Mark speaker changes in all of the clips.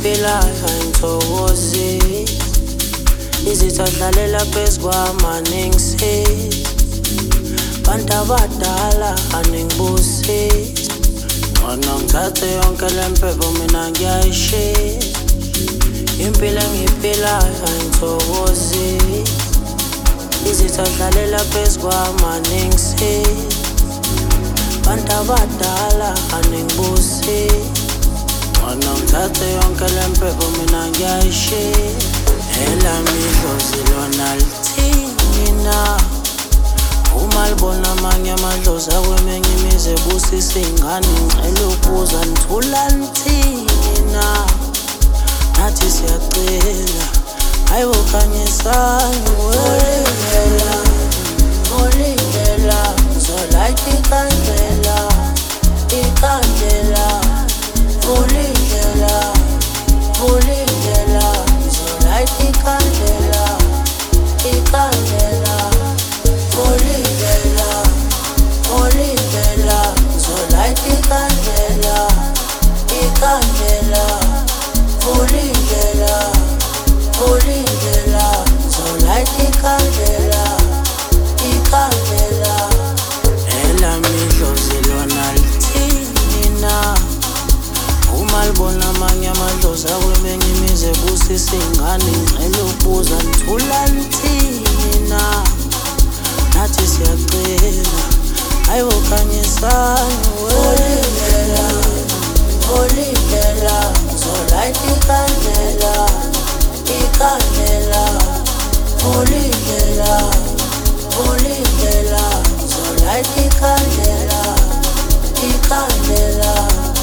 Speaker 1: engiphilayo ayingithokozisi. Izitha dlalela phezu kwamangingisizi. Bantu abadala aningibusisi. Ngona ngithathe yonke le mpepho mina ngiyayishisa. Impilo engiphilayo ayingithokozisi. Izitha dlalela phezu kwamangingisizi. Bantu abadala aningibusisi. Ngona ngithathe yonke le mpepho mina ngiyayishisa. Elami idlozi lona lithini na? Uma libona amanye amadlozi akwemenye imizi ebusisa iy'ngane, ngicela ukubuza nithula nithini na? Nathi siyacela, hayi bokhanyisani welindela, ulindela, ngizolayita ikandlela, ikandlela, ulindela, ulindela, ngizolayita ikandlela, ikandlela, ulindela, ulindela, ngizolayita ikandlela, ikandlela, ulindela, ulindela, ngizolayita ikandlela, ikandlela. Elami idlozi lona lithini na? Uma libona amanye amadlozi akwemenye imizi ebusisa iy'ngane, ngicela ukubuza nithula nithini na? Nathi siyacela, hayi bokhanyisani welindela, ulindela, ngizolayita ikandlela, ikandlela, ulindela, ulindela, ngizolayita ikandlela, ikandlela.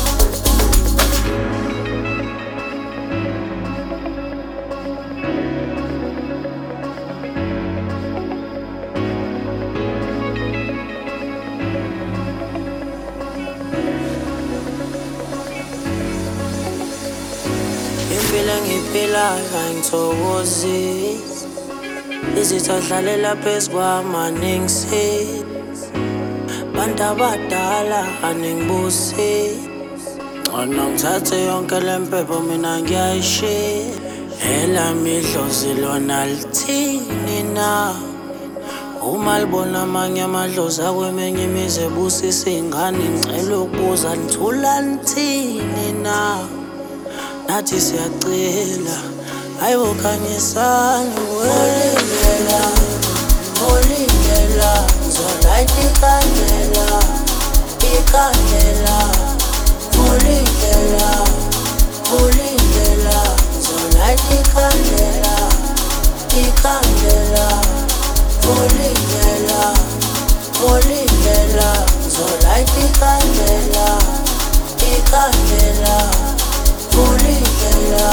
Speaker 1: Impilo engiphilayo ayingithokozisi. Izitha dlalela phezu kwamangingisizi. Bantu abadala aningibusisi. Ngona ngithathe yonke le mpepho mina ngiyayishisa. Elami idlozi lona lithini na? Uma libona amanye amadlozi akwemenye imizi ebusisa iy'ngane, ngicela ukubuza nithula nithini na? Nathi siyacela, hayi bokhanyisani welindela, ulindela, ngizolayita ikandlela, ikandlela, ulindela, ulindela, ngizolayita ikandlela, ikandlela, ulindela, ulindela, ngizolayita ikandlela, ikandlela, ulindela,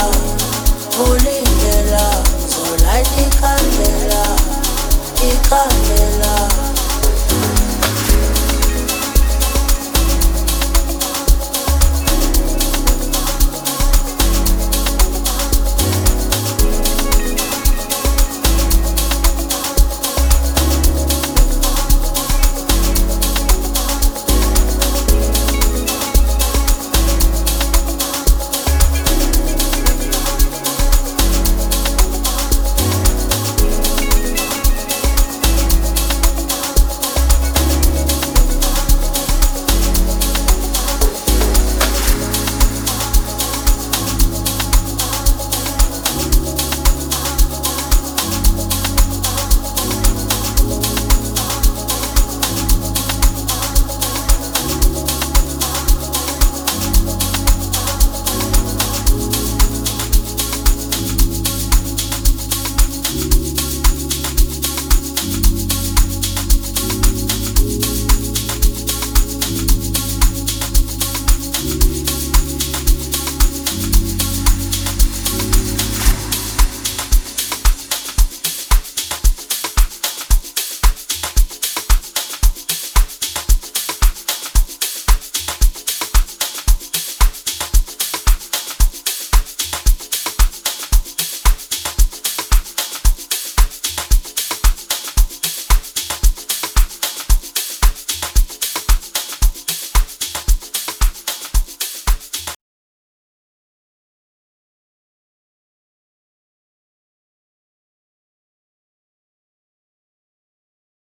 Speaker 1: ulindela, ngizolayita ikandlela, ikandlela.